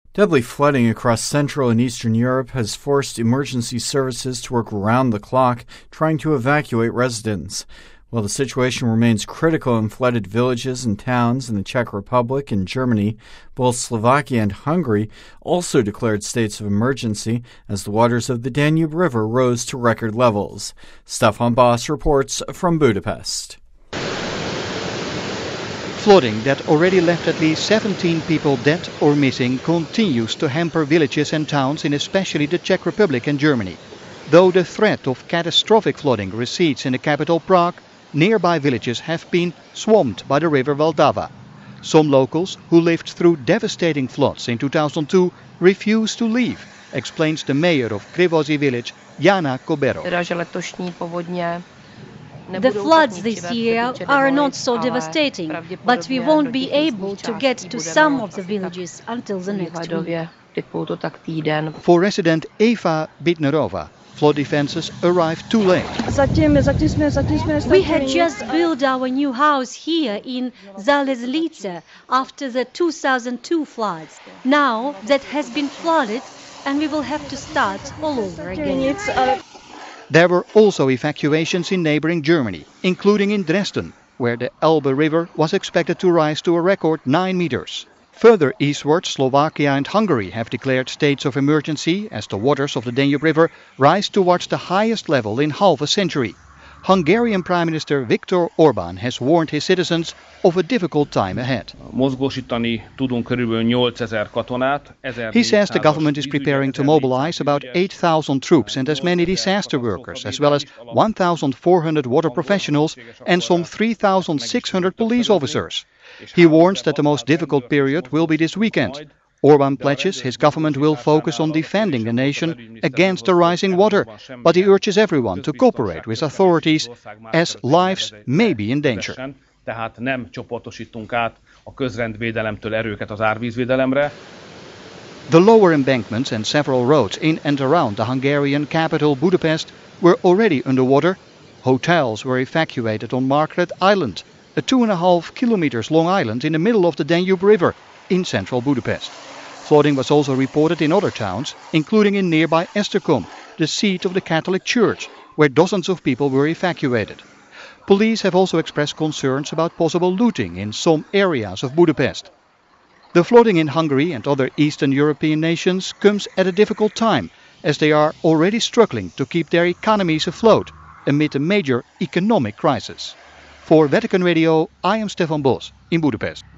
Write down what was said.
Deadly flooding across Central and Eastern Europe has forced emergency services to work round the clock trying to evacuate residents. While the situation remains critical in flooded villages and towns in the Czech Republic and Germany, both Slovakia and Hungary also declared states of emergency as the waters of the Danube River rose to record levels. Stefan Boss reports from Budapest. Flooding that already left at least 17 people dead or missing continues to hamper villages and towns in especially the Czech Republic and Germany. Though the threat of catastrophic flooding recedes in the capital Prague, nearby villages have been swamped by the river Vltava. Some locals who lived through devastating floods in 2002 refuse to leave, explains the mayor of Krivozy village, Jana Kobero. The floods this year are not so devastating, but we won't be able to get to some of the villages until the next week. For resident Eva Bitnerova, flood defenses arrived too late. We had just built our new house here in Zalezlice after the 2002 floods. Now that has been flooded and we will have to start all over again. There were also evacuations in neighboring Germany, including in Dresden, where the Elbe River was expected to rise to a record 9 meters. Further eastward, Slovakia and Hungary have declared states of emergency as the waters of the Danube River rise towards the highest level in half a century. Hungarian Prime Minister Viktor Orbán has warned his citizens of a difficult time ahead. He says the government is preparing to mobilize about 8,000 troops and as many disaster workers, as well as 1,400 water professionals and some 3,600 police officers. He warns that the most difficult period will be this weekend. Orbán pledges his government will focus on defending the nation against the rising water, but he urges everyone to cooperate with authorities as lives may be in danger. The lower embankments and several roads in and around the Hungarian capital Budapest were already underwater. Hotels were evacuated on Margaret Island, a 2.5 kilometers long island in the middle of the Danube River in central Budapest. Flooding was also reported in other towns, including in nearby Esztergom, the seat of the Catholic Church, where dozens of people were evacuated. Police have also expressed concerns about possible looting in some areas of Budapest. The flooding in Hungary and other Eastern European nations comes at a difficult time, as they are already struggling to keep their economies afloat amid a major economic crisis. For Vatican Radio, I am Stefan Boss in Budapest.